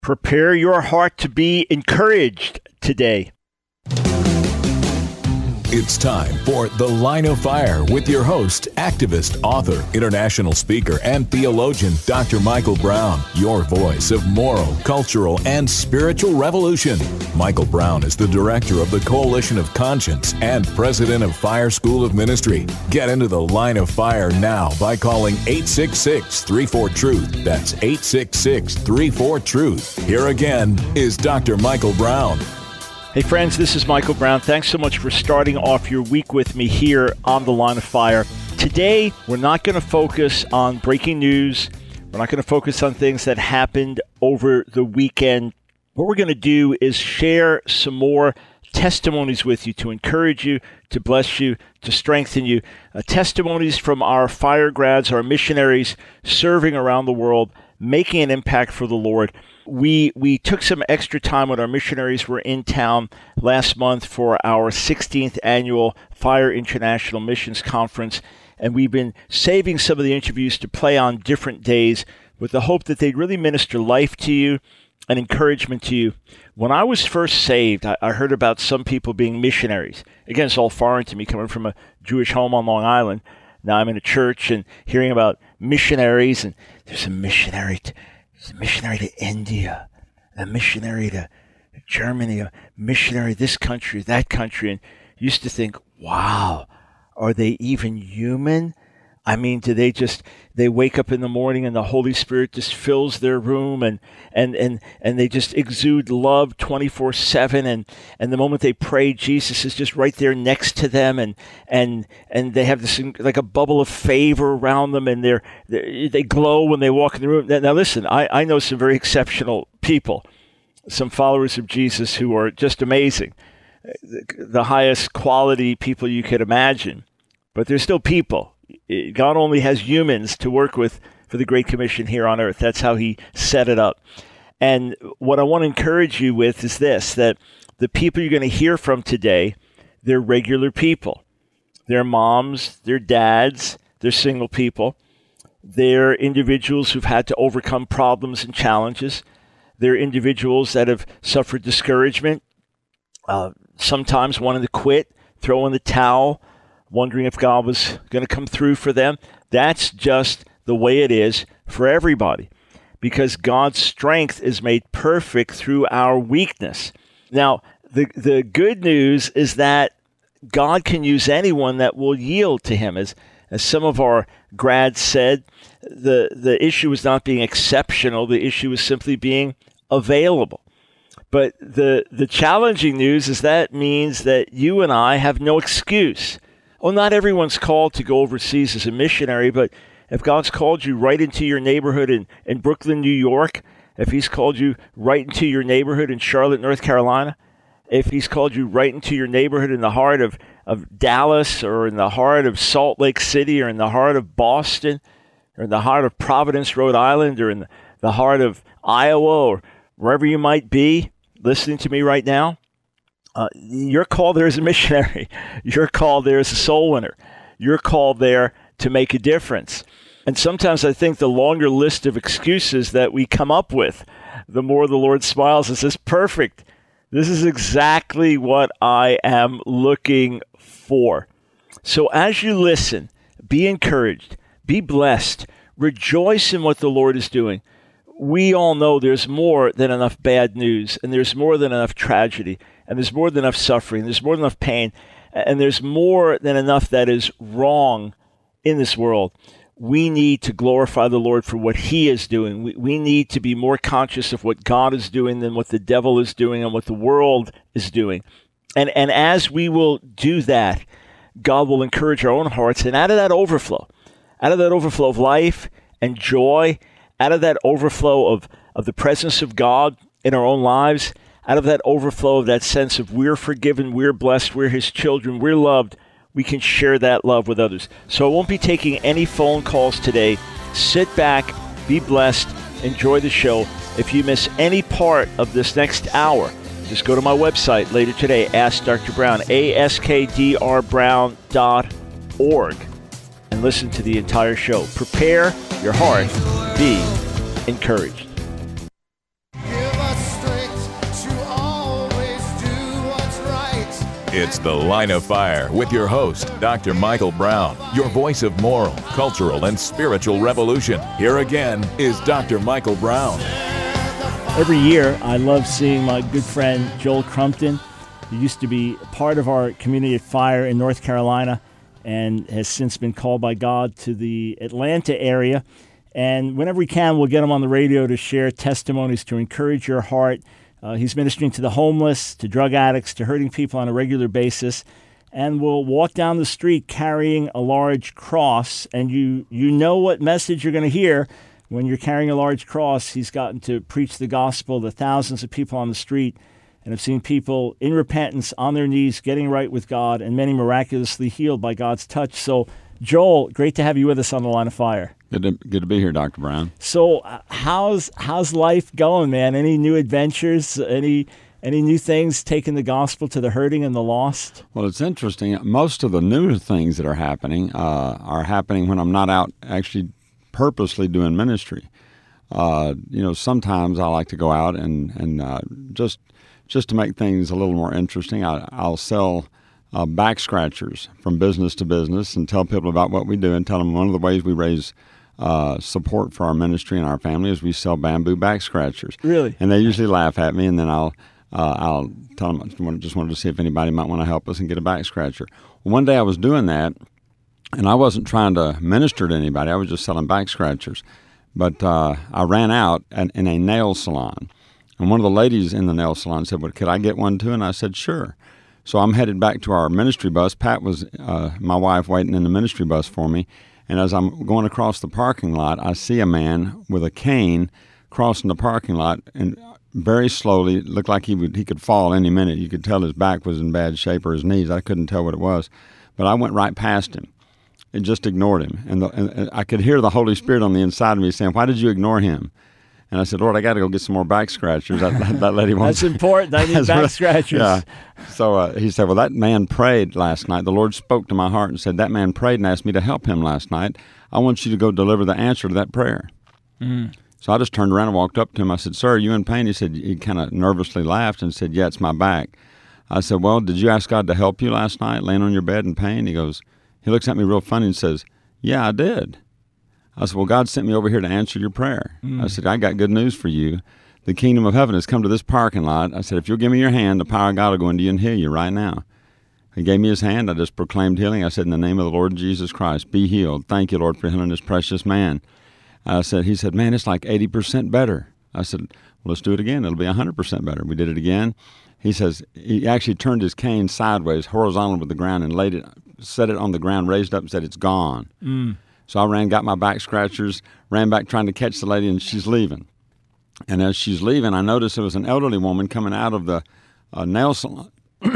Prepare your heart to be encouraged today. It's time for The Line of Fire with your host, activist, author, international speaker, and theologian, Dr. Michael Brown, your voice of moral, cultural, and spiritual revolution. Michael Brown is the director of the Coalition of Conscience and president of Fire School of Ministry. Get into The Line of Fire now by calling 866-34-TRUTH. That's 866-34-TRUTH. Here again is Dr. Michael Brown. Hey friends, this is Michael Brown. Thanks so much for starting off your week with me here on The Line of Fire. Today, we're not going to focus on breaking news. We're not going to focus on things that happened over the weekend. What we're going to do is share some more testimonies with you to encourage you, to bless you, to strengthen you. Testimonies from our fire grads, our missionaries serving around the world, making an impact for the Lord. We took some extra time when our missionaries were in town last month for our 16th annual Fire International Missions Conference, and we've been saving some of the interviews to play on different days with the hope that they'd really minister life to you and encouragement to you. When I was first saved, I heard about some people being missionaries. Again, it's all foreign to me, coming from a Jewish home on Long Island. Now I'm in a church and hearing about missionaries, and there's a missionary to India, a missionary to Germany, a missionary this country, that country, and used to think, wow, are they even human? I mean, they wake up in the morning and the Holy Spirit just fills their room and they just exude love 24/7, and the moment they pray, Jesus is just right there next to them, and they have this like a bubble of favor around them, and they glow when they walk in the room. Now listen, I know some very exceptional people, some followers of Jesus who are just amazing, the highest quality people you could imagine, but they're still people. God only has humans to work with for the Great Commission here on earth. That's how he set it up. And what I want to encourage you with is this, that the people you're going to hear from today, they're regular people. They're moms, they're dads, they're single people. They're individuals who've had to overcome problems and challenges. They're individuals that have suffered discouragement, sometimes wanting to quit, throw in the towel, wondering if God was going to come through for them. That's just the way it is for everybody, because God's strength is made perfect through our weakness. Now, the good news is that God can use anyone that will yield to him. As some of our grads said, the issue is not being exceptional. The issue is simply being available. But the challenging news is that means that you and I have no excuse. Well, not everyone's called to go overseas as a missionary, but if God's called you right into your neighborhood in Brooklyn, New York, if he's called you right into your neighborhood in Charlotte, North Carolina, if he's called you right into your neighborhood in the heart of Dallas, or in the heart of Salt Lake City, or in the heart of Boston, or in the heart of Providence, Rhode Island, or in the heart of Iowa, or wherever you might be listening to me right now, you're called there as a missionary. You're called there as a soul winner. You're called there to make a difference. And sometimes I think the longer list of excuses that we come up with, the more the Lord smiles and says, perfect. This is exactly what I am looking for. So as you listen, be encouraged, be blessed, rejoice in what the Lord is doing. We all know there's more than enough bad news, and there's more than enough tragedy, and there's more than enough suffering, there's more than enough pain, and there's more than enough that is wrong in this world. We need to glorify the Lord for what he is doing. We need to be more conscious of what God is doing than what the devil is doing and what the world is doing. And as we will do that, God will encourage our own hearts, and out of that overflow of life and joy, out of that overflow of the presence of God in our own lives, out of that overflow of that sense of we're forgiven, we're blessed, we're his children, we're loved, we can share that love with others. So I won't be taking any phone calls today. Sit back, be blessed, enjoy the show. If you miss any part of this next hour, just go to my website later today, Ask Dr. Brown, askdrbrown.org, and listen to the entire show. Prepare your heart, be encouraged. It's The Line of Fire with your host, Dr. Michael Brown, your voice of moral, cultural, and spiritual revolution. Here again is Dr. Michael Brown. Every year, I love seeing my good friend Joel Crumpton, who used to be part of our community at Fire in North Carolina and has since been called by God to the Atlanta area. And whenever we can, we'll get him on the radio to share testimonies to encourage your heart. He's ministering to the homeless, to drug addicts, to hurting people on a regular basis. And we'll walk down the street carrying a large cross. And you know what message you're going to hear when you're carrying a large cross. He's gotten to preach the gospel to thousands of people on the street. And I've seen people in repentance, on their knees, getting right with God, and many miraculously healed by God's touch. So, Joel, great to have you with us on The Line of Fire. Good to be here, Dr. Brown. So, how's life going, man? Any new adventures? Any new things taking the gospel to the hurting and the lost? Well, it's interesting. Most of the new things that are happening when I'm not out actually purposely doing ministry. Sometimes I like to go out and just to make things a little more interesting, I'll sell back scratchers from business to business and tell people about what we do and tell them one of the ways we raise support for our ministry and our family is we sell bamboo back scratchers. Really? And they usually laugh at me, and then I'll tell them I just wanted to see if anybody might want to help us and get a back scratcher. Well, one day I was doing that, and I wasn't trying to minister to anybody. I was just selling back scratchers. But I ran out in a nail salon. And one of the ladies in the nail salon said, well, could I get one too? And I said, sure. So I'm headed back to our ministry bus. Pat was my wife waiting in the ministry bus for me. And as I'm going across the parking lot, I see a man with a cane crossing the parking lot and very slowly, it looked like he could fall any minute. You could tell his back was in bad shape or his knees. I couldn't tell what it was. But I went right past him and just ignored him. And I could hear the Holy Spirit on the inside of me saying, why did you ignore him? And I said, Lord, I got to go get some more back scratchers. That lady wants. That's important. I need back scratchers. Yeah. So he said, well, that man prayed last night. The Lord spoke to my heart and said, that man prayed and asked me to help him last night. I want you to go deliver the answer to that prayer. Mm. So I just turned around and walked up to him. I said, sir, are you in pain? He kind of nervously laughed and said, yeah, it's my back. I said, well, did you ask God to help you last night, laying on your bed in pain? He looks at me real funny and says, yeah, I did. I said, well, God sent me over here to answer your prayer. I said, I got good news for you. The kingdom of heaven has come to this parking lot. I said, if you'll give me your hand, the power of God will go into you and heal you right now. He gave me his hand. I just proclaimed healing. I said, in the name of the Lord Jesus Christ, be healed. Thank you, Lord, for healing this precious man. He said, man, it's like 80% better. I said, well, let's do it again. It'll be 100% better. We did it again. He says, he actually turned his cane sideways, horizontal with the ground, and set it on the ground, raised up and said, it's gone. Mm. So I ran, got my back scratchers, ran back trying to catch the lady, and she's leaving. And as she's leaving, I noticed there was an elderly woman coming out of the nail salon,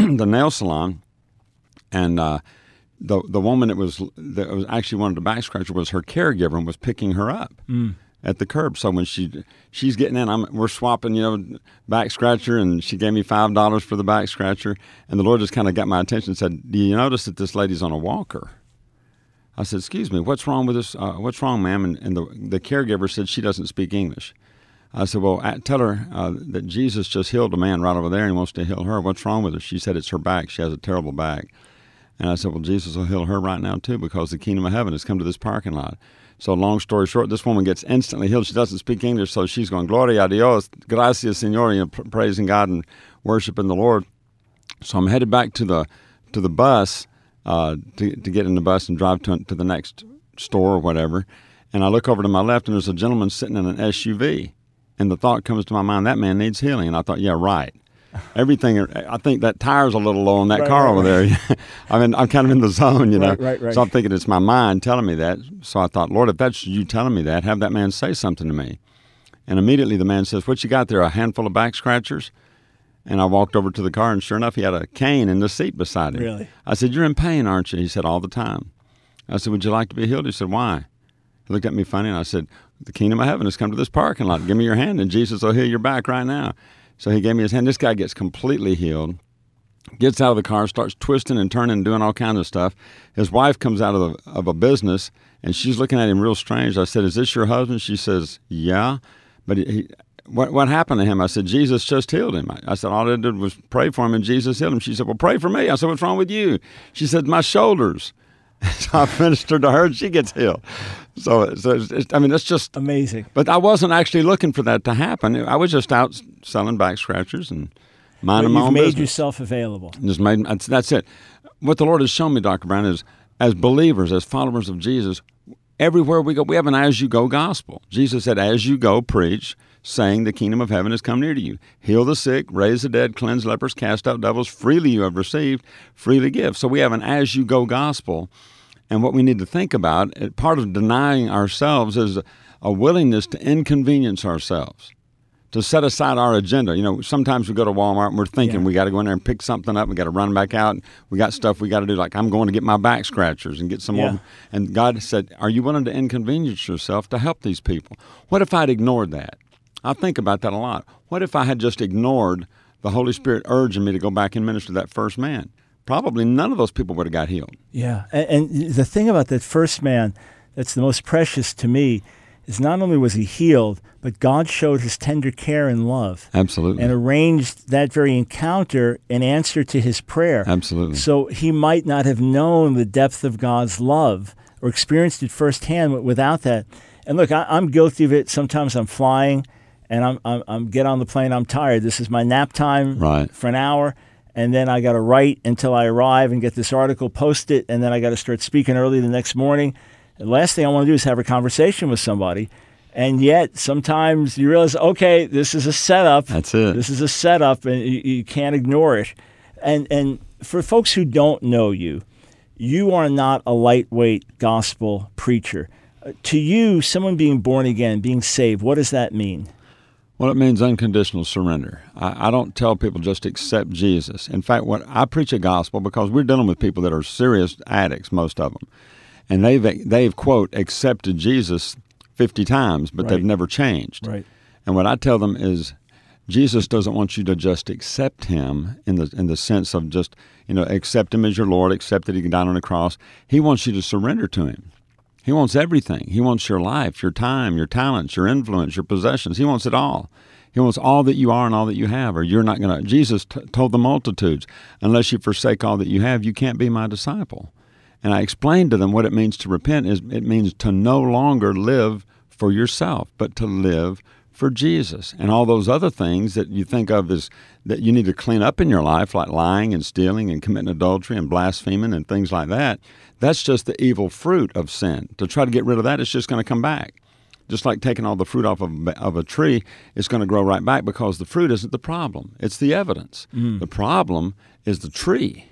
and the woman that was actually one of the back scratchers was her caregiver and was picking her up at the curb. So when she's getting in, we're swapping, back scratcher, and she gave me $5 for the back scratcher, and the Lord just kind of got my attention and said, do you notice that this lady's on a walker? I said, excuse me, what's wrong with this? What's wrong, ma'am? And the caregiver said she doesn't speak English. I said, well, tell her that Jesus just healed a man right over there and he wants to heal her. What's wrong with her? She said it's her back. She has a terrible back. And I said, well, Jesus will heal her right now too because the kingdom of heaven has come to this parking lot. So long story short, this woman gets instantly healed. She doesn't speak English, so she's going, Gloria a Dios, gracias, Señor, praising God and worshiping the Lord. So I'm headed back to the bus, to get in the bus and drive to the next store or whatever. And I look over to my left, and there's a gentleman sitting in an SUV. And the thought comes to my mind, that man needs healing. And I thought, yeah, right. I think that tire's a little low on that car over there. I'm kind of in the zone, Right. So I'm thinking it's my mind telling me that. So I thought, Lord, if that's you telling me that, have that man say something to me. And immediately the man says, what you got there, a handful of back scratchers? And I walked over to the car, and sure enough, he had a cane in the seat beside him. Really? I said, you're in pain, aren't you? He said, all the time. I said, would you like to be healed? He said, why? He looked at me funny, and I said, the kingdom of heaven has come to this parking lot. Give me your hand, and Jesus will heal your back right now. So he gave me his hand. This guy gets completely healed, gets out of the car, starts twisting and turning and doing all kinds of stuff. His wife comes out of a business, and she's looking at him real strange. I said, is this your husband? She says, yeah. But what happened to him? I said, Jesus just healed him. I said, all I did was pray for him, and Jesus healed him. She said, well, pray for me. I said, what's wrong with you? She said, my shoulders. So I ministered to her, and she gets healed. So it's just amazing. But I wasn't actually looking for that to happen. I was just out selling back scratchers and minding my own business. You've made yourself available. That's it. What the Lord has shown me, Dr. Brown, is as believers, as followers of Jesus, everywhere we go, we have an as-you-go gospel. Jesus said, as you go, preach, saying the kingdom of heaven has come near to you. Heal the sick, raise the dead, cleanse lepers, cast out devils. Freely you have received, freely give. So we have an as-you-go gospel. And what we need to think about, part of denying ourselves is a willingness to inconvenience ourselves, to set aside our agenda. You know, sometimes we go to Walmart and we're thinking we got to go in there and pick something up. We got to run back out. We got stuff we got to do. Like I'm going to get my back scratchers and get some more. And God said, are you willing to inconvenience yourself to help these people? What if I'd ignored that? I think about that a lot. What if I had just ignored the Holy Spirit urging me to go back and minister to that first man? Probably none of those people would have got healed. Yeah, and the thing about that first man that's the most precious to me is not only was he healed, but God showed his tender care and love. Absolutely. And arranged that very encounter in answer to his prayer. Absolutely. So he might not have known the depth of God's love or experienced it firsthand without that. And look, I'm guilty of it. Sometimes I'm flying and I'm get on the plane, I'm tired. This is my nap time for an hour. And then I got to write until I arrive and get this article, post it, and then I got to start speaking early the next morning. The last thing I want to do is have a conversation with somebody. And yet, sometimes you realize, okay, this is a setup. That's it. This is a setup, and you can't ignore it. And for folks who don't know you, you are not a lightweight gospel preacher. To you, someone being born again, being saved, what does that mean? Well, it means unconditional surrender. I don't tell people just accept Jesus. In fact, I preach a gospel because we're dealing with people that are serious addicts, most of them. And they've quote, accepted Jesus 50 times, but they've never changed. Right. And what I tell them is Jesus doesn't want you to just accept him in the sense of just, accept him as your Lord, accept that he can die on the cross. He wants you to surrender to him. He wants everything. He wants your life, your time, your talents, your influence, your possessions. He wants it all. He wants all that you are and all that you have, or you're not going to. Jesus told the multitudes, unless you forsake all that you have, you can't be my disciple. And I explained to them what it means to repent. It means to no longer live for yourself, but to live for Jesus. And all those other things that you think of as that you need to clean up in your life, like lying and stealing and committing adultery and blaspheming and things like that, that's just the evil fruit of sin. To try to get rid of that, it's just going to come back. Just like taking all the fruit off of a tree, it's going to grow right back because the fruit isn't the problem. It's the evidence. The problem is the tree.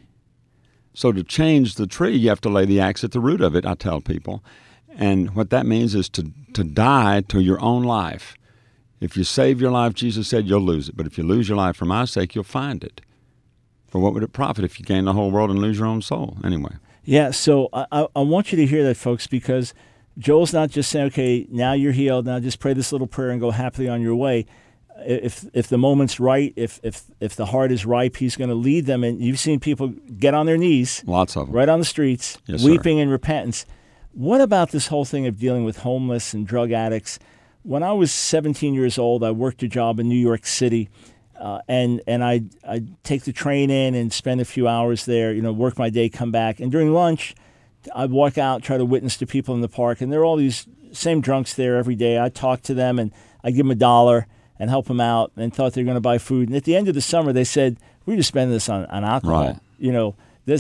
So to change the tree, you have to lay the axe at the root of it, I tell people. And what that means is to die to your own life. If you save your life, Jesus said, you'll lose it. But if you lose your life for my sake, you'll find it. For what would it profit if you gain the whole world and lose your own soul? Anyway. Yeah, so I want you to hear that, folks, because Joel's not just saying, okay, now you're healed, now just pray this little prayer and go happily on your way. If the moment's right, if the heart is ripe, he's going to lead them. And you've seen people get on their knees. Lots of them. Right on the streets, yes, weeping in repentance. What about this whole thing of dealing with homeless and drug addicts? When I was 17 years old, I worked a job in New York City, and I'd take the train in and spend a few hours there, work my day, come back. And during lunch, I'd walk out, try to witness to people in the park, and there are all these same drunks there every day. I'd talk to them, and I'd give them $1 and help them out, and thought they were going to buy food. And at the end of the summer, they said, we're just spending this on alcohol. Right.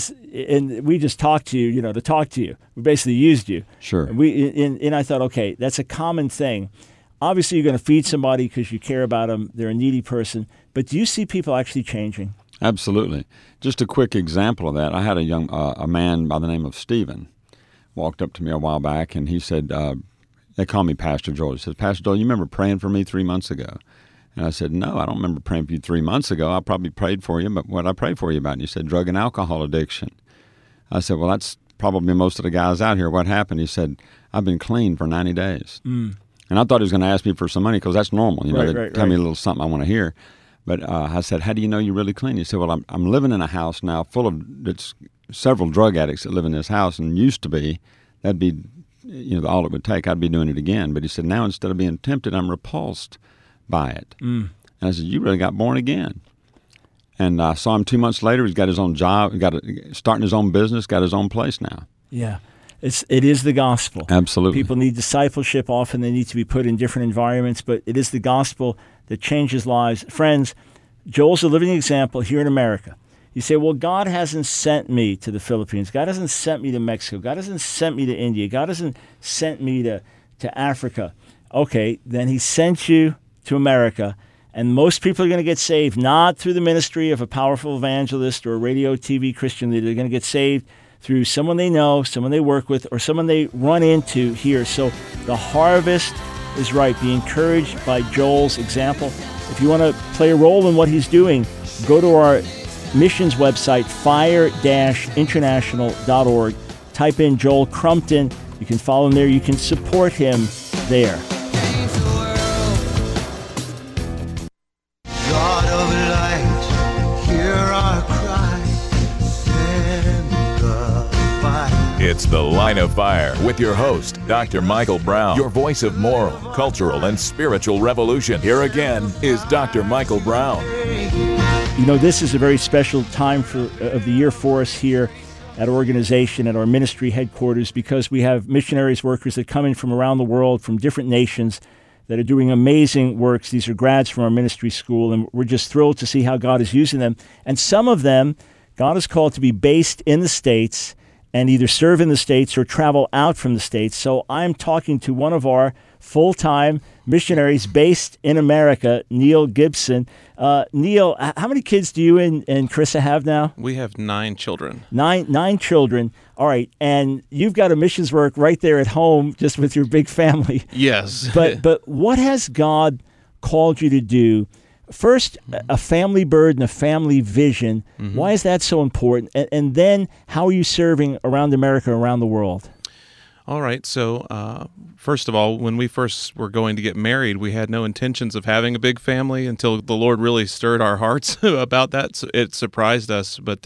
And we just talked to you, to talk to you. We basically used you. Sure. And I thought, okay, that's a common thing. Obviously, you're going to feed somebody because you care about them. They're a needy person. But do you see people actually changing? Absolutely. Just a quick example of that. I had a man by the name of Stephen walked up to me a while back, and he said, they call me Pastor Joel. He says, Pastor Joel, you remember praying for me 3 months ago? And I said, no, I don't remember praying for you 3 months ago. I probably prayed for you, but what did I pray for you about? And he said, drug and alcohol addiction. I said, well, that's probably most of the guys out here. What happened? He said, I've been clean for 90 days. And I thought he was going to ask me for some money because that's normal. Tell me a little something I want to hear. But I said, how do you know you're really clean? He said, well, I'm living in a house now full of several drug addicts that live in this house, and used to be, that'd be all it would take. I'd be doing it again. But he said, now instead of being tempted, I'm repulsed by it. And I said, you really got born again. And I saw him 2 months later. He's got his own job, starting his own business, got his own place now. Yeah. It is the gospel. Absolutely. People need discipleship. Often they need to be put in different environments, but it is the gospel that changes lives. Friends, Joel's a living example here in America. You say, well, God hasn't sent me to the Philippines. God hasn't sent me to Mexico. God hasn't sent me to India. God hasn't sent me to Africa. Okay, then he sent you to America, and most people are going to get saved not through the ministry of a powerful evangelist or a radio, TV Christian leader. They're going to get saved through someone they know, someone they work with, or someone they run into here. So the harvest is ripe. Be encouraged by Joel's example. If you want to play a role in what he's doing, go to our missions website, fire-international.org. Type in Joel Crumpton. You can follow him there. You can support him there. God of light, hear our cry, send the fire. It's The Line of Fire with your host, Dr. Michael Brown, your voice of moral, cultural, and spiritual revolution. Here again is Dr. Michael Brown. You know, this is a very special time of the year for us here at our organization, at our ministry headquarters, because we have missionaries, workers that come in from around the world, from different nations, that are doing amazing works. These are grads from our ministry school, and we're just thrilled to see how God is using them. And some of them, God has called to be based in the States and either serve in the States or travel out from the States. So I'm talking to one of our full-time missionaries based in America, Neil Gibson. Neil, how many kids do you and Carissa have now? We have 9 children. Nine children. All right. And you've got a missions work right there at home just with your big family. Yes. But what has God called you to do? First, a family burden, a family vision. Mm-hmm. Why is that so important? And then how are you serving around America, around the world? All right. So, first of all, when we first were going to get married, we had no intentions of having a big family until the Lord really stirred our hearts about that. So it surprised us. But,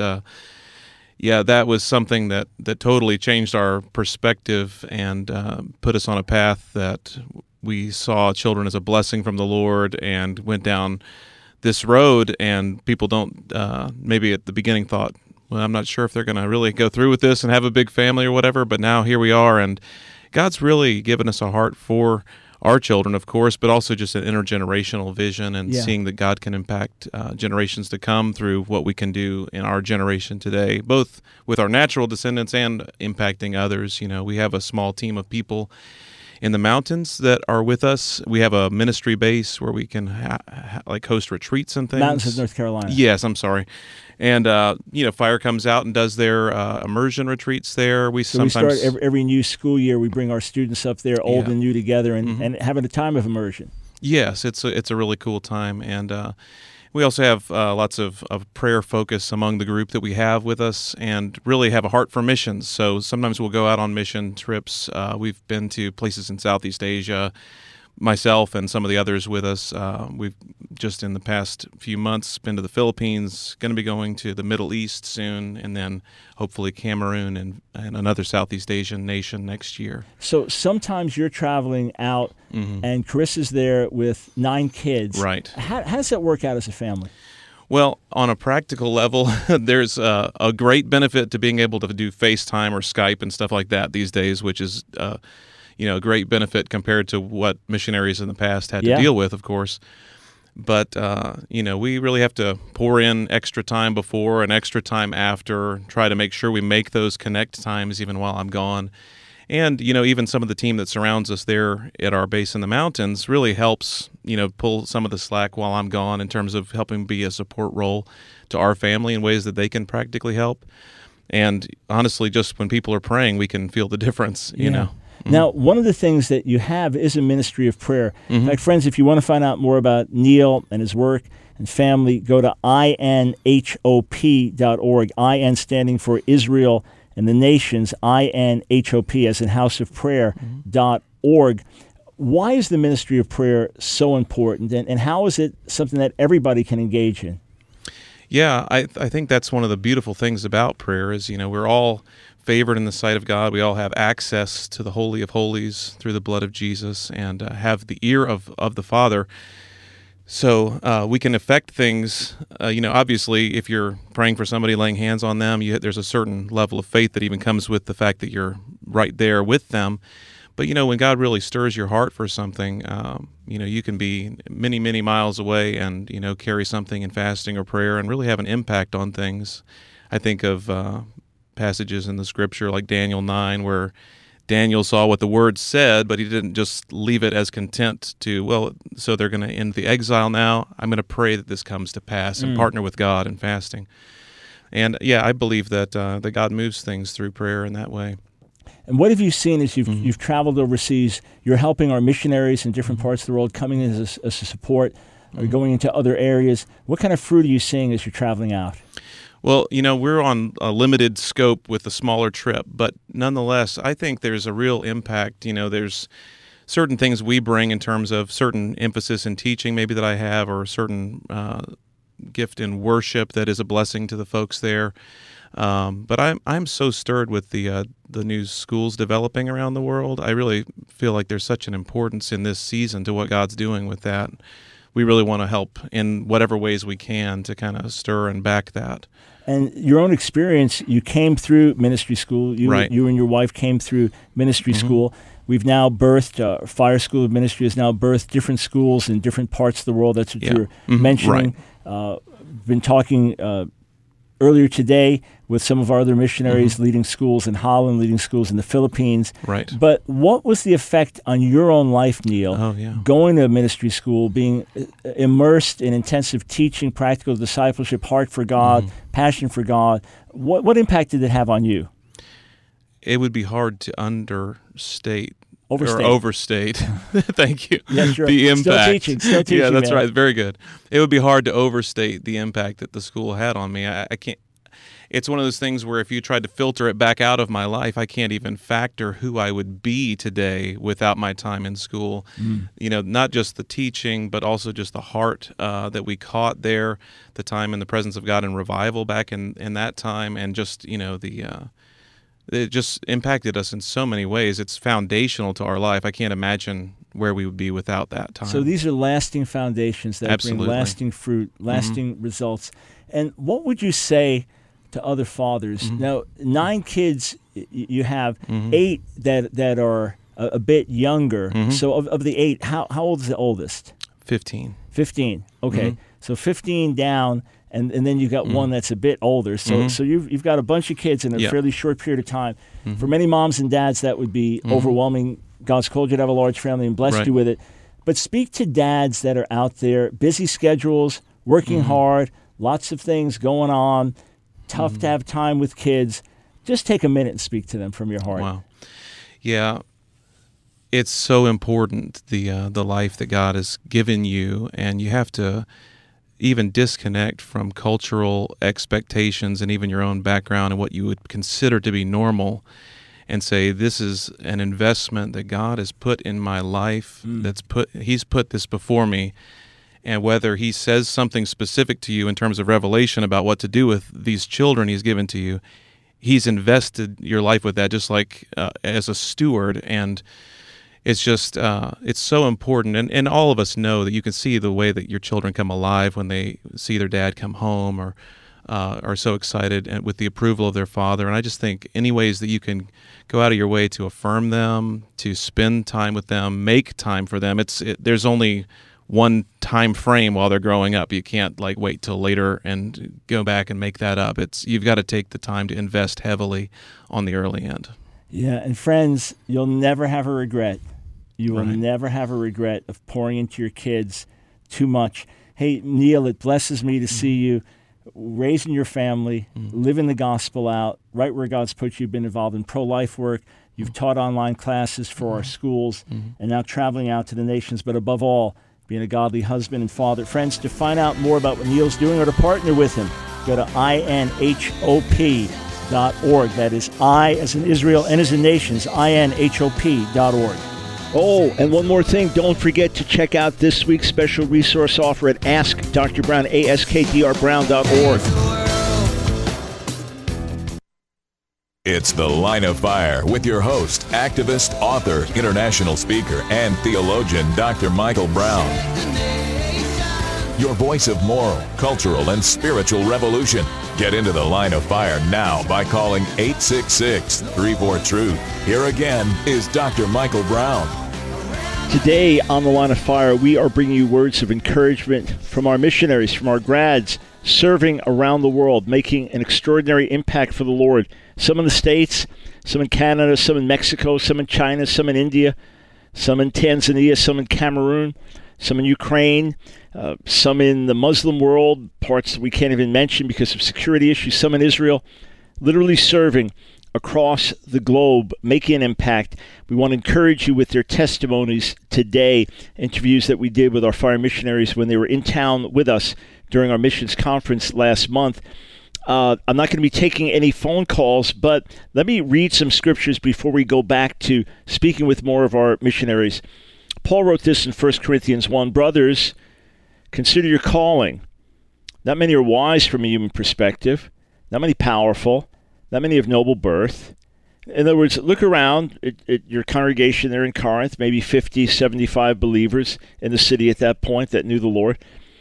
yeah, that was something that totally changed our perspective and put us on a path that we saw children as a blessing from the Lord and went down this road. And people don't maybe at the beginning thought, well, I'm not sure if they're going to really go through with this and have a big family or whatever, but now here we are, and God's really given us a heart for our children, of course, but also just an intergenerational vision and seeing that God can impact generations to come through what we can do in our generation today, both with our natural descendants and impacting others. You know, we have a small team of people in the mountains that are with us. We have a ministry base where we can host retreats and things. Mountains of North Carolina. Yes, I'm sorry. And, Fire comes out and does their immersion retreats there. We start every new school year, we bring our students up there, old and new together, and having a time of immersion. Yes, it's a really cool time. And we also have lots of prayer focus among the group that we have with us and really have a heart for missions. So sometimes we'll go out on mission trips. We've been to places in Southeast Asia, myself and some of the others with us. We've just in the past few months been to the Philippines, going to be going to the Middle East soon, and then hopefully Cameroon and another Southeast Asian nation next year. So sometimes you're traveling out and Carissa's there with 9 kids. Right. How does that work out as a family? Well, on a practical level, there's a great benefit to being able to do FaceTime or Skype and stuff like that these days, which is a great benefit compared to what missionaries in the past had to deal with, of course. But, we really have to pour in extra time before and extra time after, try to make sure we make those connect times even while I'm gone. And, even some of the team that surrounds us there at our base in the mountains really helps, pull some of the slack while I'm gone in terms of helping be a support role to our family in ways that they can practically help. And honestly, just when people are praying, we can feel the difference, you know. Now, one of the things that you have is a ministry of prayer. In fact, friends, if you want to find out more about Neil and his work and family, go to inhop.org. IN standing for Israel and the Nations, INHOP as in House of Prayer.org. Why is the ministry of prayer so important, and how is it something that everybody can engage in? Yeah, I think that's one of the beautiful things about prayer is, we're all favored in the sight of God. We all have access to the Holy of Holies through the blood of Jesus and have the ear of the Father. So we can affect things, obviously if you're praying for somebody, laying hands on them, there's a certain level of faith that even comes with the fact that you're right there with them. But, when God really stirs your heart for something, you can be many, many miles away and, carry something in fasting or prayer and really have an impact on things. I think of passages in the scripture like Daniel 9 where Daniel saw what the word said, but he didn't just leave it as content to, so they're going to end the exile now. I'm going to pray that this comes to pass and partner with God in fasting. And, I believe that that God moves things through prayer in that way. And what have you seen as you've traveled overseas? You're helping our missionaries in different parts of the world, coming in as a support, or going into other areas. What kind of fruit are you seeing as you're traveling out? Well, we're on a limited scope with a smaller trip, but nonetheless, I think there's a real impact. There's certain things we bring in terms of certain emphasis in teaching maybe that I have, or a certain gift in worship that is a blessing to the folks there. But I'm so stirred with the new schools developing around the world. I really feel like there's such an importance in this season to what God's doing with that. We really want to help in whatever ways we can to kind of stir and back that. And your own experience, you came through ministry school. You and your wife came through ministry school. We've now birthed, Fire School of Ministry has now birthed different schools in different parts of the world. That's what you're mentioning. Been talking earlier today with some of our other missionaries leading schools in Holland, leading schools in the Philippines. Right. But what was the effect on your own life, Neil, going to a ministry school, being immersed in intensive teaching, practical discipleship, heart for God, passion for God? What impact did it have on you? It would be hard to overstate. Thank you. Yeah, sure. The impact. Still teaching. Yeah, that's man. right. Very good. It would be hard to overstate the impact that the school had on me. I can't. It's one of those things where if you tried to filter it back out of my life, I can't even factor who I would be today without my time in school. Not just the teaching, but also just the heart that we caught there, the time in the presence of God in revival back in that time, and just it just impacted us in so many ways. It's foundational to our life. I can't imagine where we would be without that time. So these are lasting foundations that Absolutely. bring lasting fruit, lasting results. And what would you say to other fathers? Now, 9 kids you have, 8 that are a bit younger. So of the 8, how old is the oldest? 15. 15. Okay. So 15 down. And then you've got one that's a bit older. So you've got a bunch of kids in a fairly short period of time. For many moms and dads, that would be overwhelming. God's called you to have a large family and blessed you with it. But speak to dads that are out there, busy schedules, working hard, lots of things going on, tough to have time with kids. Just take a minute and speak to them from your heart. Wow. Yeah. It's so important, the life that God has given you, and you have to even disconnect from cultural expectations and even your own background and what you would consider to be normal, and say, this is an investment that God has put in my life. He's put this before me, and whether He says something specific to you in terms of revelation about what to do with these children He's given to you, He's invested your life with that, just like as a steward. And it's just, it's so important. And all of us know that you can see the way that your children come alive when they see their dad come home, or are so excited and with the approval of their father. And I just think any ways that you can go out of your way to affirm them, to spend time with them, make time for them. There's only one time frame while they're growing up. You can't wait till later and go back and make that up. You've got to take the time to invest heavily on the early end. Yeah, and friends, you'll never have a regret. You will never have a regret of pouring into your kids too much. Hey, Neil, it blesses me to see you raising your family, living the gospel out, right where God's put you. You've been involved in pro-life work. You've taught online classes for our schools, and now traveling out to the nations, but above all, being a godly husband and father. Friends, to find out more about what Neil's doing or to partner with him, go to inhop.org. That is I as in Israel, N as in nations, inhop.org. Oh, and one more thing, don't forget to check out this week's special resource offer at Ask Dr. Brown, askdrbrown.org. It's The Line of Fire with your host, activist, author, international speaker, and theologian, Dr. Michael Brown. your voice of moral, cultural, and spiritual revolution. Get into the Line of Fire now by calling 866-34-TRUTH. Here again is Dr. Michael Brown. Today on the Line of Fire, we are bringing you words of encouragement from our missionaries, from our grads, serving around the world, making an extraordinary impact for the Lord. Some in the States, some in Canada, some in Mexico, some in China, some in India, some in Tanzania, some in Cameroon, some in Ukraine, some in the Muslim world, parts that we can't even mention because of security issues, some in Israel, literally serving across the globe, making an impact. We want to encourage you with their testimonies today, interviews that we did with our fire missionaries when they were in town with us during our missions conference last month. I'm not going to be taking any phone calls, but let me read some scriptures before we go back to speaking with more of our missionaries. Paul wrote this in 1 Corinthians 1, "Brothers, consider your calling. Not many are wise from a human perspective, not many powerful, not many of noble birth." In other words, look around at your congregation there in Corinth, maybe 50, 75 believers in the city at that point that knew the Lord.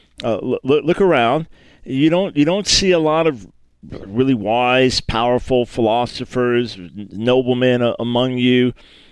Look around. You don't see a lot of really wise, powerful philosophers, noblemen among you,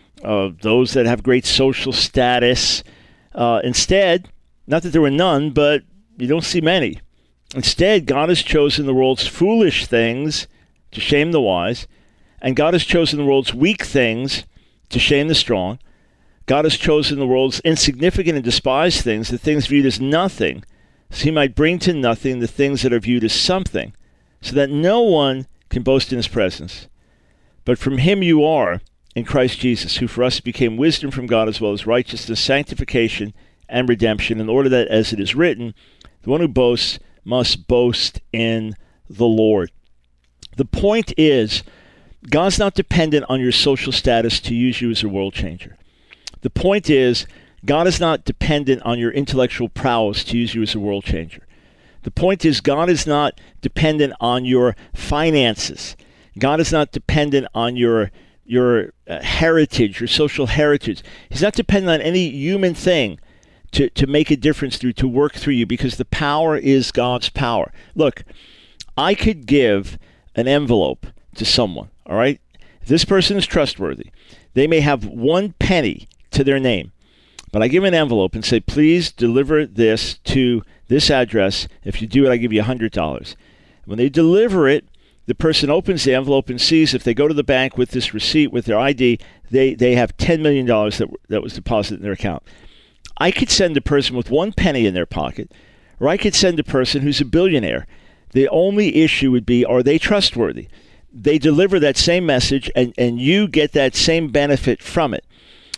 those that have great social status. Instead, not that there were none, but you don't see many. Instead, God has chosen the world's foolish things to shame the wise, and God has chosen the world's weak things to shame the strong. God has chosen the world's insignificant and despised things, the things viewed as nothing, so he might bring to nothing the things that are viewed as something, so that no one can boast in his presence. But from him you are, in Christ Jesus, who for us became wisdom from God as well as righteousness, sanctification, and redemption, in order that, as it is written, the one who boasts must boast in the Lord. The point is, God's not dependent on your social status to use you as a world changer. The point is, God is not dependent on your intellectual prowess to use you as a world changer. The point is, God is not dependent on your finances. God is not dependent on your heritage, your social heritage. He's not dependent on any human thing to make a difference through, to work through you, because the power is God's power. Look, I could give an envelope to someone, all right? If this person is trustworthy, they may have 1 penny to their name, but I give an envelope and say, please deliver this to this address. If you do it, I give you $100. When they deliver it, the person opens the envelope and sees, if they go to the bank with this receipt, with their ID, they have $10 million that was deposited in their account. I could send a person with 1 penny in their pocket, or I could send a person who's a billionaire. The only issue would be, are they trustworthy? They deliver that same message, and you get that same benefit from it.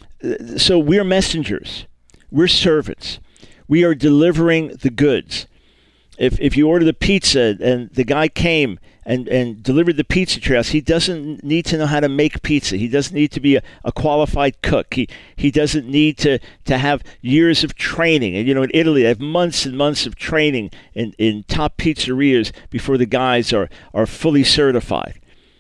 So we're messengers. We're servants. We are delivering the goods. If you order the pizza and the guy came and delivered the pizza to your house, he doesn't need to know how to make pizza. He doesn't need to be a qualified cook. He doesn't need to have years of training. And in Italy, they have months and months of training in top pizzerias before the guys are fully certified.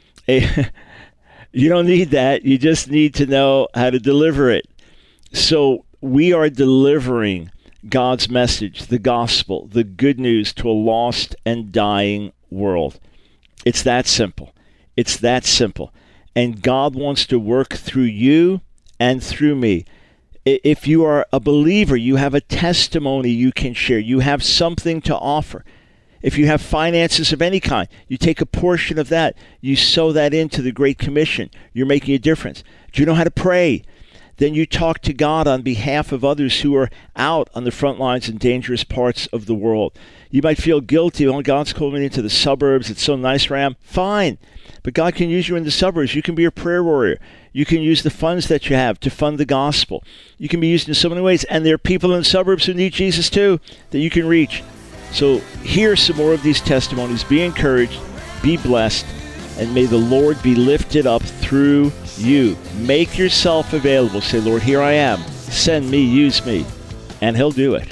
You don't need that. You just need to know how to deliver it. So we are delivering God's message, the gospel, the good news to a lost and dying world. It's that simple. It's that simple. And God wants to work through you and through me. If you are a believer, you have a testimony you can share. You have something to offer. If you have finances of any kind, you take a portion of that. You sow that into the Great Commission. You're making a difference. Do you know how to pray? Then you talk to God on behalf of others who are out on the front lines in dangerous parts of the world. You might feel guilty. Oh, God's called me into the suburbs. It's so nice where I am. Fine. But God can use you in the suburbs. You can be a prayer warrior. You can use the funds that you have to fund the gospel. You can be used in so many ways. And there are people in the suburbs who need Jesus too that you can reach. So hear some more of these testimonies. Be encouraged. Be blessed. And may the Lord be lifted up through you. Make yourself available. Say, Lord, here I am. Send me, use me. And he'll do it.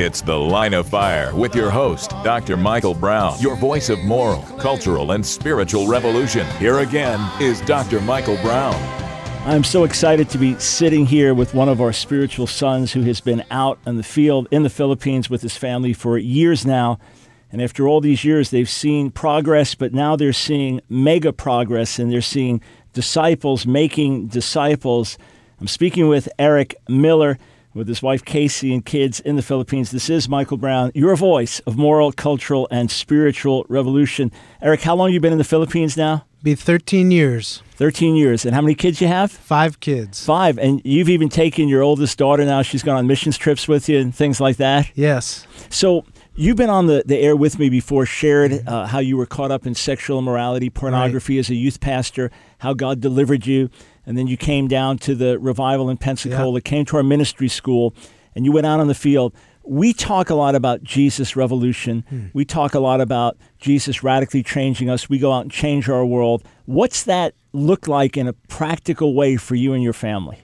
It's The Line of Fire with your host, Dr. Michael Brown, your voice of moral, cultural, and spiritual revolution. Here again is Dr. Michael Brown. I'm so excited to be sitting here with one of our spiritual sons who has been out in the field in the Philippines with his family for years now. And after all these years, they've seen progress, but now they're seeing mega progress, and they're seeing disciples making disciples. I'm speaking with Eric Miller, with his wife Casey and kids in the Philippines. This is Michael Brown, your voice of moral, cultural, and spiritual revolution. Eric, how long have you been in the Philippines now? Be 13 years. 13 years. And how many kids you have? 5 kids. 5. And you've even taken your oldest daughter now. She's gone on missions trips with you and things like that. Yes. So you've been on the air with me before, shared how you were caught up in sexual immorality, pornography as a youth pastor, how God delivered you. And then you came down to the revival in Pensacola, came to our ministry school, and you went out on the field. We talk a lot about Jesus revolution. We talk a lot about Jesus radically changing us. We go out and change our world. What's that look like in a practical way for you and your family?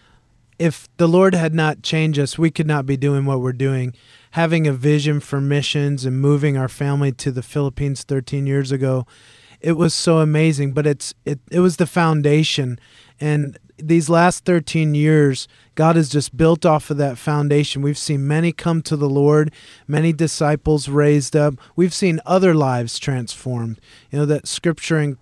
If the Lord had not changed us, we could not be doing what we're doing. Having a vision for missions and moving our family to the Philippines 13 years ago, it was so amazing, but it was the foundation. And these last 13 years, God has just built off of that foundation. We've seen many come to the Lord, many disciples raised up. We've seen other lives transformed. You know, that scripture in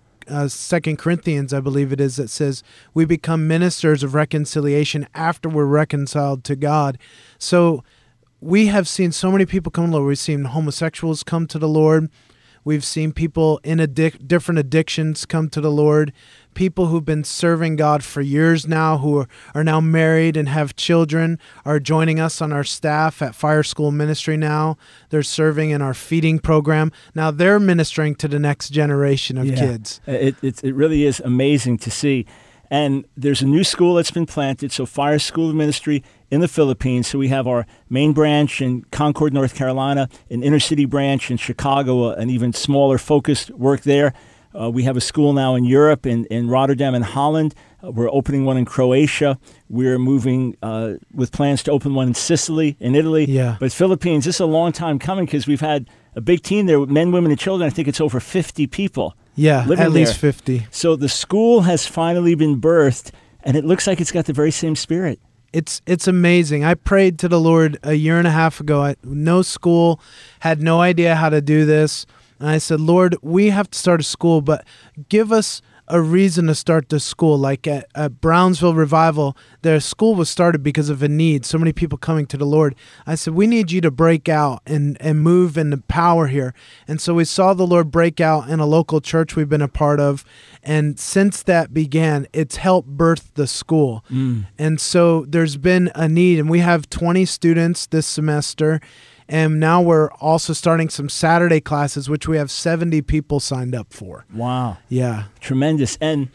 2 Corinthians, I believe it is, that says we become ministers of reconciliation after we're reconciled to God. So we have seen so many people come to the Lord. We've seen homosexuals come to the Lord. We've seen people in different addictions come to the Lord, people who've been serving God for years now, who are now married and have children, are joining us on our staff at Fire School Ministry now. They're serving in our feeding program. Now they're ministering to the next generation of kids. It really is amazing to see. And there's a new school that's been planted, so Fire School of Ministry in the Philippines. So we have our main branch in Concord, North Carolina, an inner city branch in Chicago, an even smaller focused work there. We have a school now in Europe, in Rotterdam and Holland. We're opening one in Croatia. We're moving with plans to open one in Sicily, in Italy. Yeah. But Philippines, this is a long time coming because we've had a big team there with men, women, and children. I think it's over 50 people. Yeah, living at least there. 50. So the school has finally been birthed, and it looks like it's got the very same spirit. It's amazing. I prayed to the Lord a year and a half ago. No school, had no idea how to do this. And I said, Lord, we have to start a school, but give us a reason to start the school. Like at Brownsville Revival, their school was started because of a need, so many people coming to the Lord. I said, we need you to break out and move in the power here. And so we saw the Lord break out in a local church we've been a part of. And since that began, it's helped birth the school. And so there's been a need, and we have 20 students this semester. And now we're also starting some Saturday classes, which we have 70 people signed up for. Wow. Yeah. Tremendous. And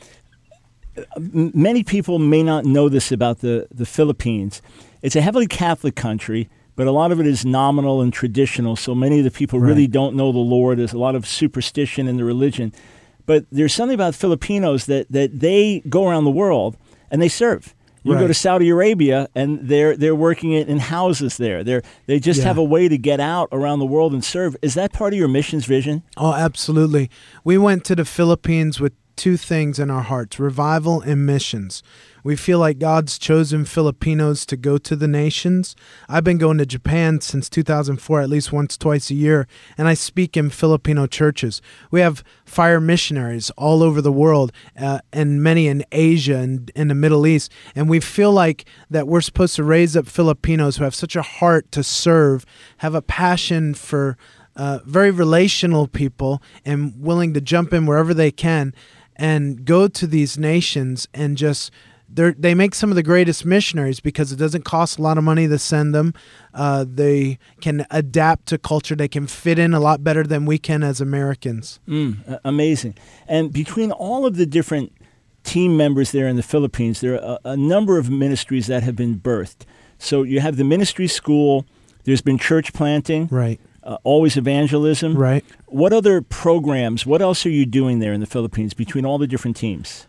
many people may not know this about the Philippines. It's a heavily Catholic country, but a lot of it is nominal and traditional. So many of the people really don't know the Lord. There's a lot of superstition in the religion. But there's something about Filipinos that they go around the world and they serve. You go to Saudi Arabia, and they're working in houses there. They just have a way to get out around the world and serve. Is that part of your missions vision? Oh, absolutely. We went to the Philippines with 2 things in our hearts: revival and missions. We feel like God's chosen Filipinos to go to the nations. I've been going to Japan since 2004, at least once, twice a year, and I speak in Filipino churches. We have fire missionaries all over the world, and many in Asia and in the Middle East. And we feel like that we're supposed to raise up Filipinos who have such a heart to serve, have a passion for very relational people, and willing to jump in wherever they can and go to these nations and just... They make some of the greatest missionaries because it doesn't cost a lot of money to send them. They can adapt to culture. They can fit in a lot better than we can as Americans. Amazing. And between all of the different team members there in the Philippines, there are a number of ministries that have been birthed. So you have the ministry school. There's been church planting. Right. Always evangelism. Right. What other programs, what else are you doing there in the Philippines between all the different teams?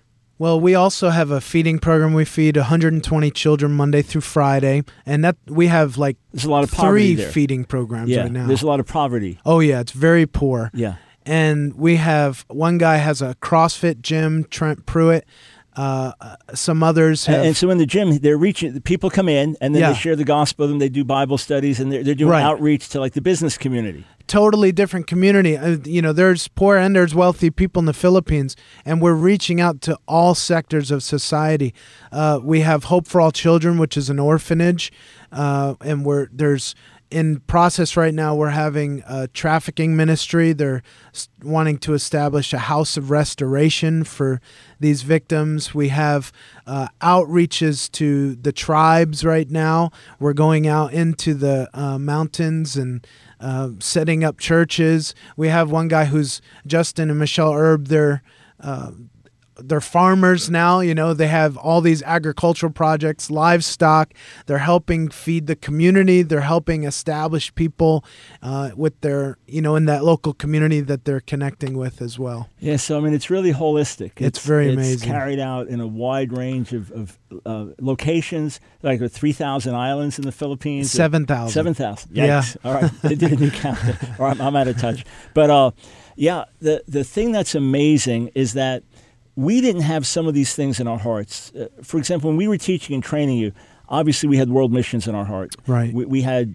Well, we also have a feeding program. We feed 120 children Monday through Friday, and that we have like There's a lot of poverty 3 there. feeding programs Yeah, right now. there's a lot of poverty. Oh yeah, it's very poor. Yeah. And we have one guy has a CrossFit gym, Trent Pruitt. Some others have. And so in the gym, they're reaching. People come in, and then Yeah. they share the gospel with them. They do Bible studies, and they're doing Right. outreach to like the business community. Totally different community. There's poor and there's wealthy people in the Philippines, and we're reaching out to all sectors of society. We have Hope for All Children, which is an orphanage, and there's in process right now. We're having a trafficking ministry. They're wanting to establish a house of restoration for these victims. We have outreaches to the tribes right now. We're going out into the mountains and setting up churches. We have one guy who's Justin and Michelle Erb. They're farmers now. They have all these agricultural projects, livestock. They're helping feed the community. They're helping establish people with their, in that local community that they're connecting with as well. Yeah, so I mean, it's really holistic. It's very It's amazing. carried out in a wide range of locations, like 3,000 islands in the Philippines. 7,000. 7,000. Yikes. Yeah. All right, they did a new count. All right, I'm out of touch. But yeah, the thing that's amazing is that we didn't have some of these things in our hearts. For example, when we were teaching and training you, obviously we had world missions in our heart. Right. We had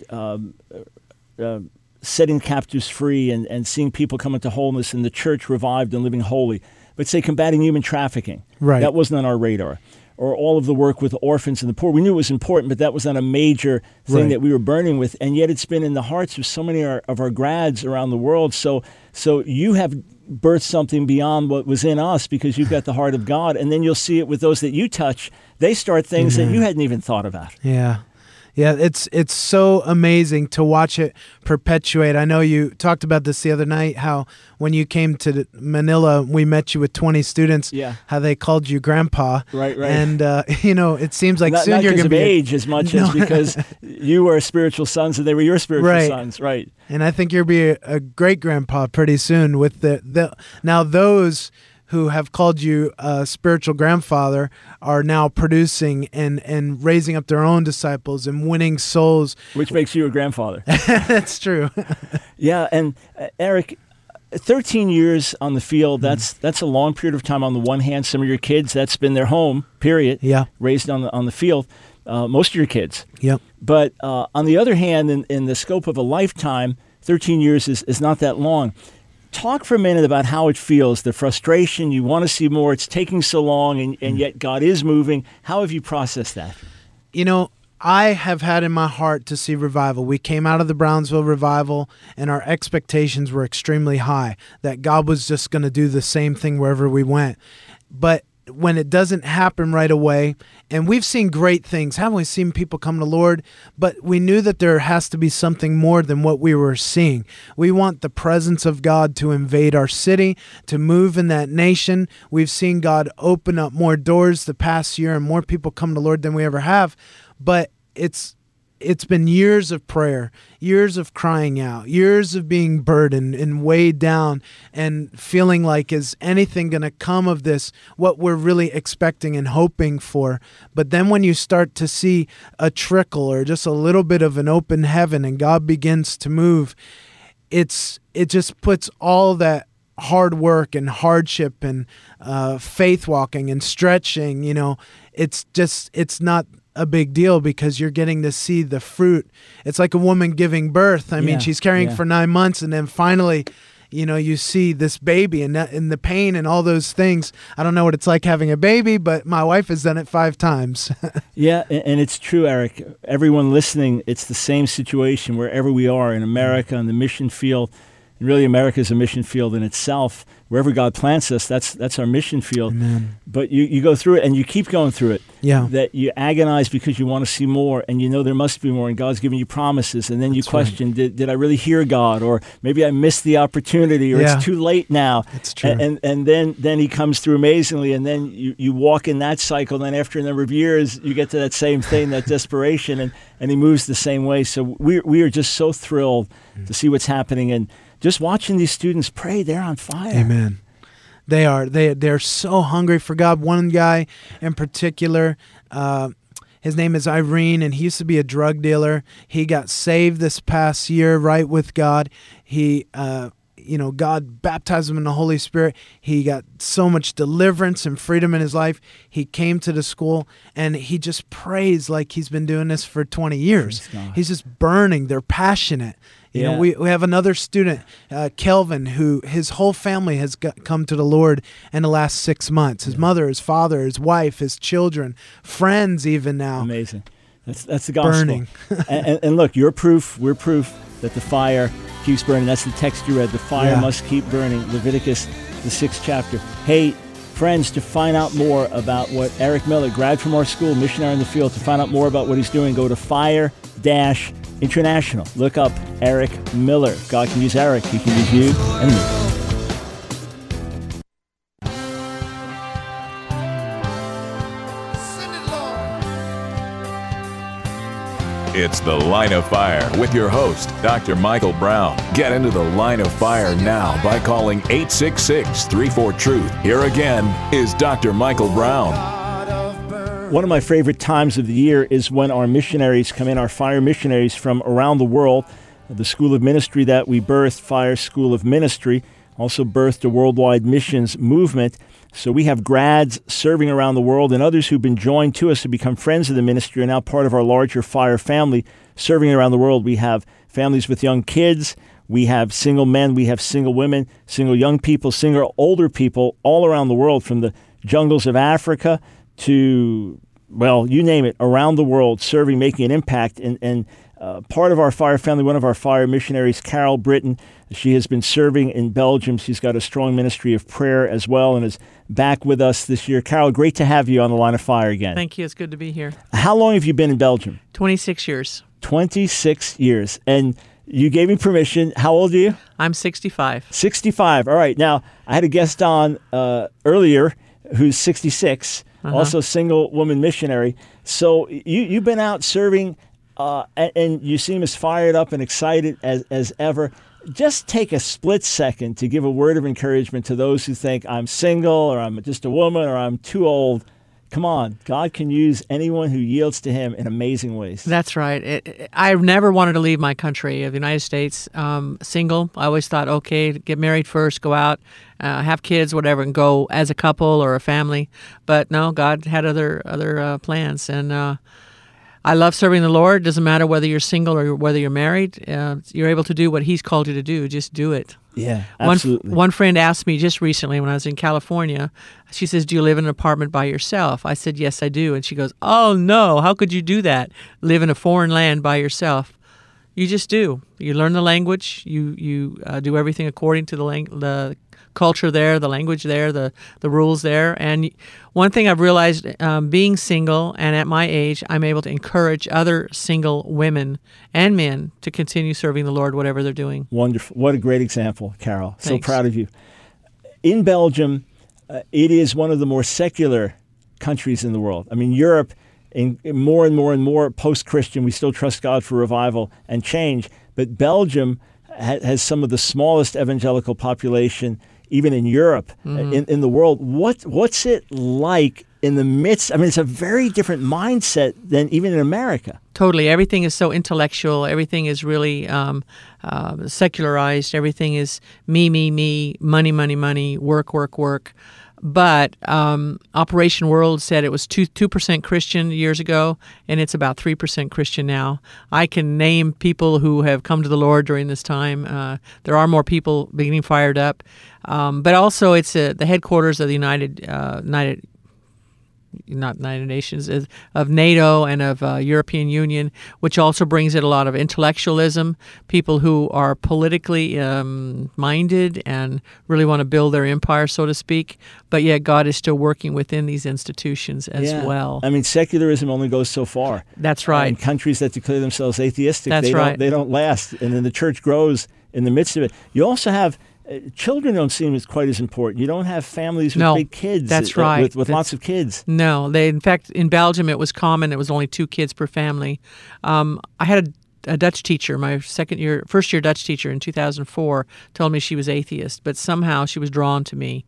setting captives free and seeing people come into wholeness and the church revived and living holy. But say combating human trafficking, Right. that wasn't on our radar. Or all of the work with orphans and the poor. We knew it was important, but that was not a major thing Right. that we were burning with. And yet it's been in the hearts of so many of our grads around the world. So you have birthed something beyond what was in us because you've got the heart of God. And then you'll see it with those that you touch. They start things that you hadn't even thought about. Yeah. Yeah, it's so amazing to watch it perpetuate. I know you talked about this the other night, how when you came to Manila, we met you with 20 students, Yeah. how they called you grandpa. Right. And, it seems like Not soon you're because going to of be... age as much as because you were spiritual sons and they were your spiritual Right. sons. Right. And I think you'll be a great grandpa pretty soon with the now those who have called you a spiritual grandfather are now producing and raising up their own disciples and winning souls. Which makes you a grandfather. That's true. Yeah, and Eric, 13 years on the field, that's a long period of time on the one hand. Some of your kids, that's been their home, period. Yeah. Raised on the field, most of your kids. Yep. But on the other hand, in the scope of a lifetime, 13 years is not that long. Talk for a minute about how it feels, the frustration, you want to see more, it's taking so long, and yet God is moving. How have you processed that? I have had in my heart to see revival. We came out of the Brownsville revival, and our expectations were extremely high, that God was just going to do the same thing wherever we went. But when it doesn't happen right away, and we've seen great things, haven't we? Seen people come to the Lord, but we knew that there has to be something more than what we were seeing. We want the presence of God to invade our city, to move in that nation. We've seen God open up more doors the past year, and more people come to the Lord than we ever have. But it's been years of prayer, years of crying out, years of being burdened and weighed down and feeling like, is anything going to come of this, what we're really expecting and hoping for? But then when you start to see a trickle or just a little bit of an open heaven and God begins to move, it just puts all that hard work and hardship and faith walking and stretching, it's not a big deal because you're getting to see the fruit. It's like a woman giving birth. I mean, she's carrying for 9 months, and then finally, you see this baby and the pain and all those things. I don't know what it's like having a baby, but my wife has done it 5 times. Yeah, and it's true, Eric. Everyone listening, it's the same situation wherever we are in America, in the mission field. And really, America is a mission field in itself. Wherever God plants us, that's our mission field. Amen. But you go through it, and you keep going through it. Yeah. That you agonize because you want to see more, and you know there must be more, and God's giving you promises, and then you question, did I really hear God? Or maybe I missed the opportunity, or it's too late now. It's true. And then He comes through amazingly, and then you walk in that cycle, and then after a number of years, you get to that same thing, that desperation, and He moves the same way. So we are just so thrilled to see what's happening, and just watching these students pray, they're on fire. Amen. They are. They're so hungry for God. One guy in particular, his name is Irene, and he used to be a drug dealer. He got saved this past year, right with God. He, God baptized him in the Holy Spirit. He got so much deliverance and freedom in his life. He came to the school, and he just prays like he's been doing this for 20 years. He's just burning. They're passionate. You know, we have another student, Kelvin, who his whole family has come to the Lord in the last 6 months. His mother, his father, his wife, his children, friends even now. Amazing. That's the gospel. Burning. and look, you're proof. We're proof that the fire keeps burning. That's the text you read. The fire must keep burning. Leviticus, the 6th chapter. Hey, friends, to find out more about what Eric Miller, grad from our school, missionary in the field, to find out more about what he's doing, go to Fire-International. Look up Eric Miller. God can use Eric. He can use you and me. It's The Line of Fire with your host, Dr. Michael Brown. Get into The Line of Fire now by calling 866-34-TRUTH. Here again is Dr. Michael Brown. One of my favorite times of the year is when our missionaries come in, our fire missionaries from around the world. The School of Ministry that we birthed, Fire School of Ministry, also birthed a worldwide missions movement. So we have grads serving around the world and others who've been joined to us to become friends of the ministry are now part of our larger Fire family serving around the world. We have families with young kids. We have single men. We have single women, single young people, single older people all around the world, from the jungles of Africa to, well, you name it, around the world, serving, making an impact. And part of our Fire family, one of our Fire missionaries, Carol Britton, she has been serving in Belgium. She's got a strong ministry of prayer as well and is back with us this year. Carol, great to have you on the Line of Fire again. Thank you. It's good to be here. How long have you been in Belgium? 26 years. 26 years. And you gave me permission. How old are you? I'm 65. 65. All right. Now, I had a guest on earlier who's 66, also single woman missionary. So you've been out serving and you seem as fired up and excited as ever. Just take a split second to give a word of encouragement to those who think I'm single or I'm just a woman or I'm too old. Come on, God can use anyone who yields to Him in amazing ways. That's right. I've never wanted to leave my country of the United States. Single, I always thought, okay, get married first, go out, have kids, whatever, and go as a couple or a family. But no, God had other plans, and I love serving the Lord. Doesn't matter whether you're single or whether you're married. You're able to do what He's called you to do. Just do it. Yeah, absolutely. One friend asked me just recently when I was in California, she says, do you live in an apartment by yourself? I said, yes, I do. And she goes, oh, no, how could you do that? Live in a foreign land by yourself. You just do. You learn the language. You do everything according to the culture there, the language there, the rules there. And one thing I've realized, being single and at my age, I'm able to encourage other single women and men to continue serving the Lord, whatever they're doing. Wonderful. What a great example, Carol. Thanks. So proud of you. In Belgium, it is one of the more secular countries in the world. I mean, Europe, in more and more and more post-Christian, we still trust God for revival and change. But Belgium has some of the smallest evangelical population even in Europe, in the world. What's it like in the midst? I mean, it's a very different mindset than even in America. Totally. Everything is so intellectual. Everything is really secularized. Everything is me, money, work. But Operation World said it was 2% Christian years ago, and it's about 3% Christian now. I can name people who have come to the Lord during this time. There are more people beginning fired up. But also it's the headquarters of the United Nations, of NATO and of European Union, which also brings in a lot of intellectualism, people who are politically minded and really want to build their empire, so to speak. But yet God is still working within these institutions as well. I mean, secularism only goes so far. That's right. And countries that declare themselves atheistic, That's right. They don't last. And then the church grows in the midst of it. You also have children don't seem as quite as important. You don't have families with big kids. That's right. With lots of kids. No, in fact, in Belgium, it was common. It was only 2 kids per family. I had a Dutch teacher, my first year Dutch teacher in 2004, told me she was atheist, but somehow she was drawn to me.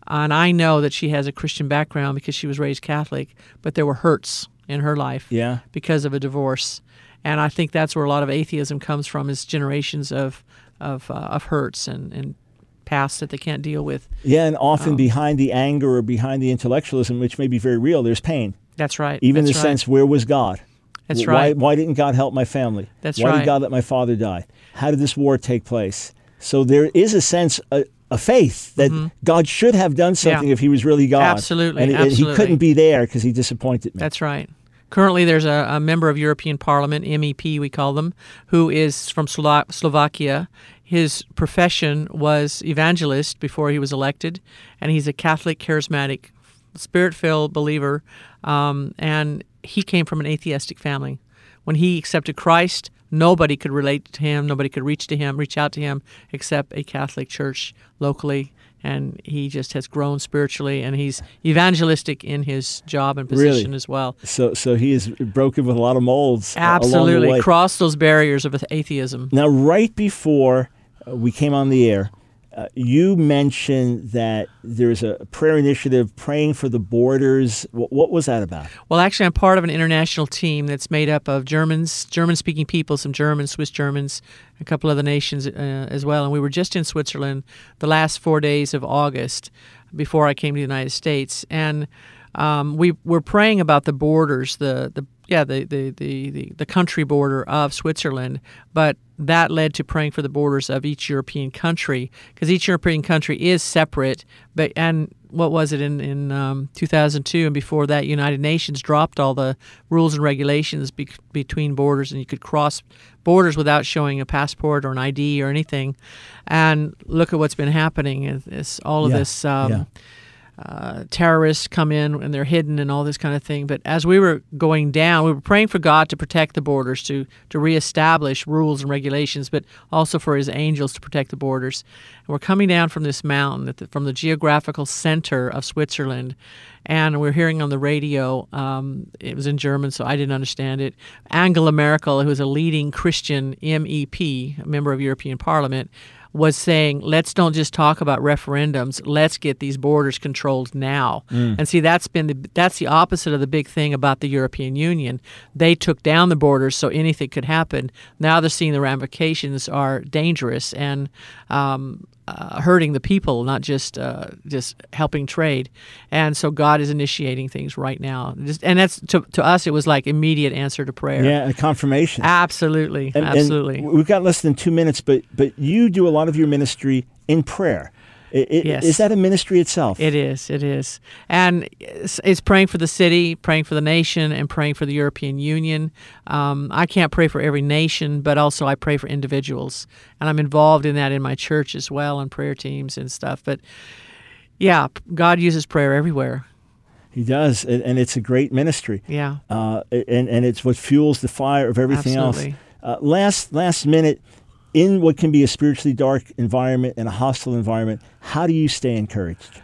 And I know that she has a Christian background because she was raised Catholic, but there were hurts in her life because of a divorce. And I think that's where a lot of atheism comes from, is generations of hurts and past that they can't deal with. Yeah, and often behind the anger or behind the intellectualism, which may be very real, there's pain. That's right. Even that's the right. sense, where was God? That's right. Why didn't God help my family? That's Why right. did God let my father die? How did this war take place? So there is a sense, a faith that God should have done something if he was really God. Absolutely, and absolutely. he couldn't be there because he disappointed me. That's right. Currently, there's a member of European Parliament, MEP we call them, who is from Slovakia. His profession was evangelist before he was elected, and he's a Catholic, charismatic, spirit-filled believer, and he came from an atheistic family. When he accepted Christ, nobody could relate to him, nobody could reach out to him, except a Catholic church locally. And he just has grown spiritually, and he's evangelistic in his job and position as well. So he is broken with a lot of molds along the Absolutely. way. Cross those barriers of atheism. Now, right before we came on the air, you mentioned that there's a prayer initiative praying for the borders. What was that about? Well, actually, I'm part of an international team that's made up of German-speaking people, some Germans, Swiss Germans, a couple other nations as well. And we were just in Switzerland the last 4 days of August before I came to the United States. And we were praying about the borders, the country border of Switzerland, but that led to praying for the borders of each European country, because each European country is separate. And what was it in 2002 and before that, United Nations dropped all the rules and regulations between borders, and you could cross borders without showing a passport or an ID or anything. And look at what's been happening. All of this. Terrorists come in and they're hidden and all this kind of thing. But as we were going down, we were praying for God to protect the borders, to reestablish rules and regulations, but also for his angels to protect the borders. And we're coming down from this mountain, from the geographical center of Switzerland, and we're hearing on the radio, it was in German, so I didn't understand it, Angela Merkel, who is a leading Christian MEP, a member of European Parliament, was saying, let's don't just talk about referendums, let's get these borders controlled now. And see, that's the opposite of the big thing about the European Union. They took down the borders so anything could happen. Now they're seeing the ramifications are dangerous and hurting the people, not just helping trade. And so God is initiating things right now. And that's to us, it was like immediate answer to prayer. Yeah, a confirmation. Absolutely, absolutely. And we've got less than 2 minutes, but you do a lot of your ministry in prayer. Yes. Is that a ministry itself? It is. And it's praying for the city, praying for the nation, and praying for the European Union. I can't pray for every nation, but also I pray for individuals. And I'm involved in that in my church as well, on prayer teams and stuff. But yeah, God uses prayer everywhere. He does, and it's a great ministry. Yeah. And it's what fuels the fire of everything Absolutely. else. Last minute, in what can be a spiritually dark environment and a hostile environment, how do you stay encouraged?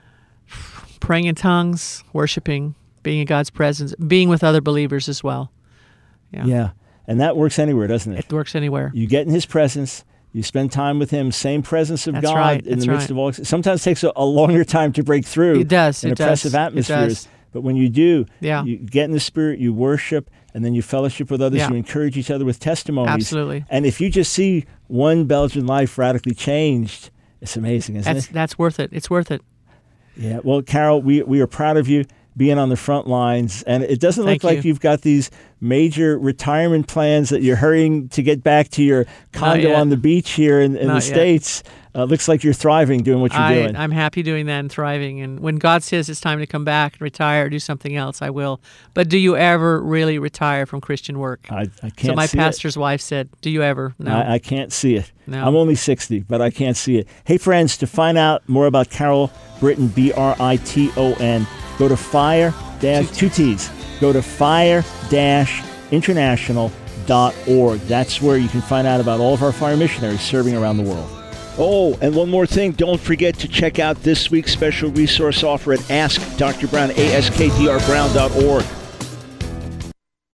Praying in tongues, worshiping, being in God's presence, being with other believers as well. Yeah. And that works anywhere, doesn't it? It works anywhere. You get in his presence, you spend time with him, same presence of That's God right, in the that's midst right. of all. Sometimes it takes a longer time to break through It does. in It oppressive does. atmospheres. It does. But when you do, Yeah. you get in the Spirit, you worship, and then you fellowship with others, Yeah. you encourage each other with testimonies. Absolutely. And if you just see one Belgian life radically changed, it's amazing, isn't it? That's worth it. It's worth it. Yeah. Well, Carol, we are proud of you being on the front lines. And it doesn't look Thank like you. you've got these major retirement plans that you're hurrying to get back to your condo yet. on the beach here in the Not yet. States. Looks like you're thriving doing what you're doing. I'm happy doing that and thriving. And when God says it's time to come back and retire, do something else, I will. But do you ever really retire from Christian work? I can't So my see pastor's wife said, do you ever? No. I can't see it. No. I'm only 60, but I can't see it. Hey, friends, to find out more about Carol Britton, Briton, go to two T's. Go to fire-international.org. That's where you can find out about all of our fire missionaries serving around the world. Oh, and one more thing. Don't forget to check out this week's special resource offer at AskDrBrown, AskDrBrown.org.